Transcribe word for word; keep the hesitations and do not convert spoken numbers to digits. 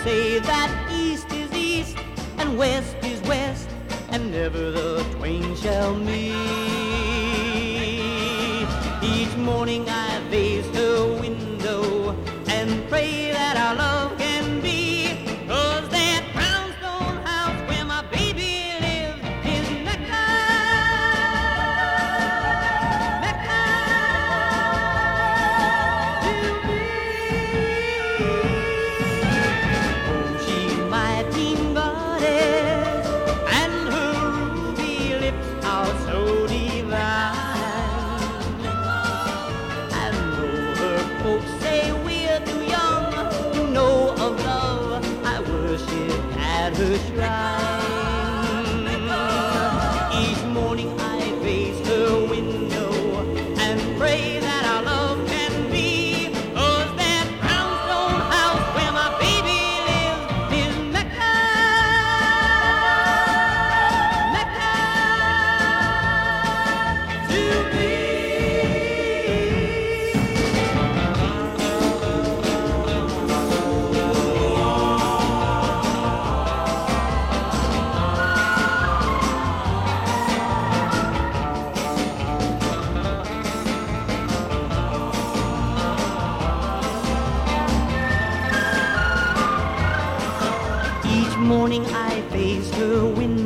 say that east is east and west is west, and never the twain shall meet. Each morning I face her window and pray that our love can be, 'cause that brownstone house where my baby lives is Mecca, Mecca to me. Oh, she's my teen goddess, and her ruby lips are so divine. And though her folks say we're too young to know of love, I worship at her shrine. Each morning I face her window and pray that our love can be, 'cause that brownstone house where my baby lives is Mecca, Mecca to me. Each morning I face her window